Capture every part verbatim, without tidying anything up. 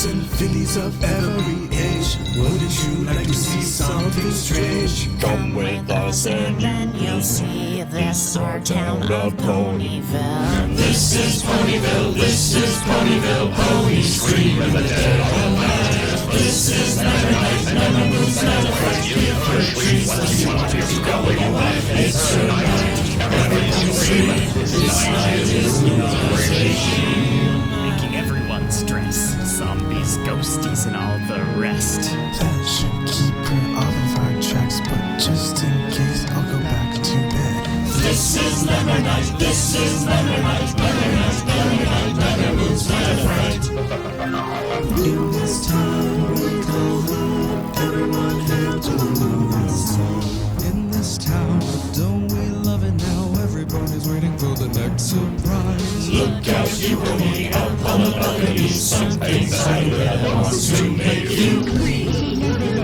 symphonies of every age. Wouldn't you like to see something strange? Come with us and Then you'll see this our town of Ponyville. this is Ponyville, this is Ponyville, ponies scream in the dead of night. This is never night, never moves, never fright. You get fresh trees, what you want to go where you want. It's a night, everything's screaming. This night is not raging. Making everyone stress. Zombies, ghosties, and all the rest. That should keep her off of our tracks, but just in case, I'll go back to bed. This is never night, this is never night, never night, never night, never moves, never fright. In this town we call home, everyone hail to the moon's song. In this town, don't we love it now? Everybody's waiting for the next surprise. Look out, you will be up on the balcony. Something behind there wants to make you green.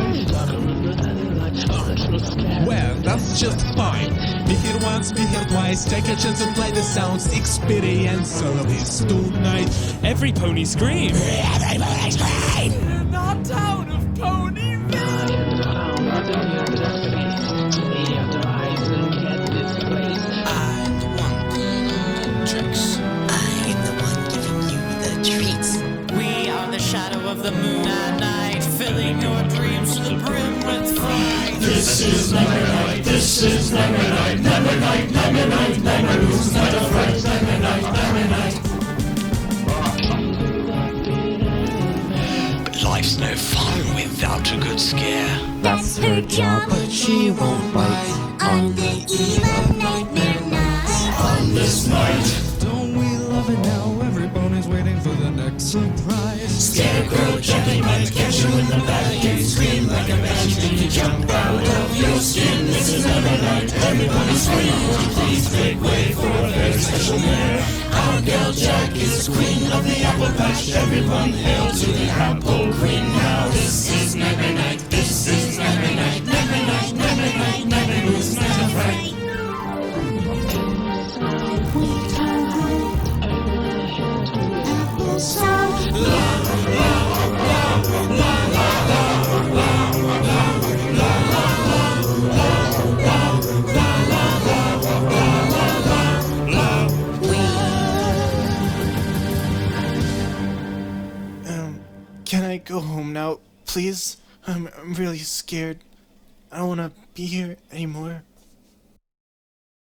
Well, that's just fine. Be here once, be here twice. Take a chance and play the sounds. Experience service tonight. Every pony scream. Everybody scream! In our town of Ponyville. I'm the one pulling all the tricks. I am the one giving you the treats. We are the shadow of the moon at night, filling your dreams to the brim with fright. This is never night, this is never night, never night, never night, never moves, never fright, never night, never night. But life's no fun without a good scare. That's her job, but she won't bite. On the eve of Nightmare Night. On this night, Don't we love it now? Everybody's waiting for the next surprise. Scarecrow gently might catch you in the back. You scream like a banshee, then you jump out of your skin. This is never night, everybody scream. Please make way for a very special mare. Our gal Jack is queen of the apple patch. Everyone hail to the apple queen. Now this is never night, this is never night, never night, never night, never moves, never fright. Um, can I go home now, please? I'm, I'm really scared. I don't want to be here anymore.